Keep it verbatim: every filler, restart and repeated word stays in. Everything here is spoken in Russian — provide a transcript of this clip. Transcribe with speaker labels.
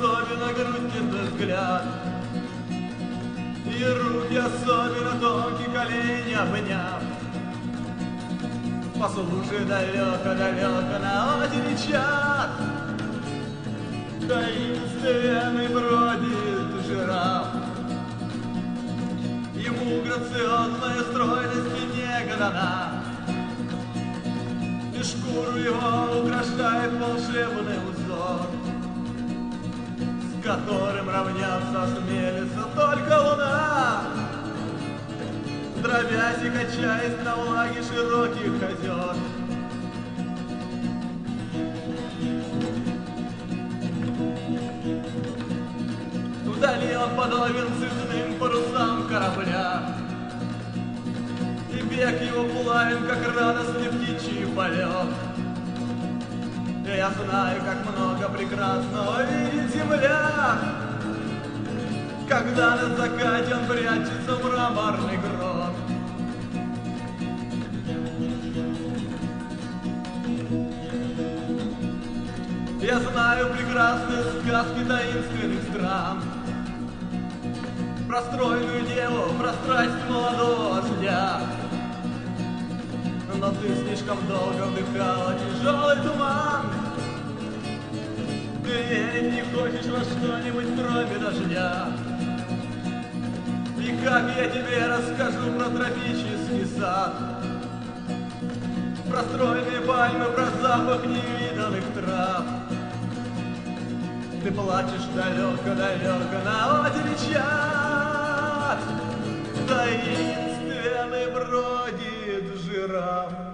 Speaker 1: особенно грустен взгляд, и руки особенно тонкие колени обняв. Послушай, далеко-далеко на озере чат таинственный бродит жираф. Ему грациозная стройность не дана, и шкуру его украшает волшебный узор, с которым равняться осмелится только луна, дробясь и качаясь на влаге широких озер. Вдали он подобен цветным парусам корабля, и бег его плавен, как радостный птичий полет. И я знаю, как много прекрасного видит земля, когда на закате он прячется в мраморный грот. Я знаю прекрасные сказки таинственных стран, про стройную деву, про страсть молодого вождя. Но ты слишком долго вдыхала тяжелый туман, ты верить не хочешь во что-нибудь, кроме дождя. И как я тебе расскажу про тропический сад, про стройные пальмы, про запах невиданных трав. Ты плачешь далеко-далеко на озере чат, таинственный бродит жираф.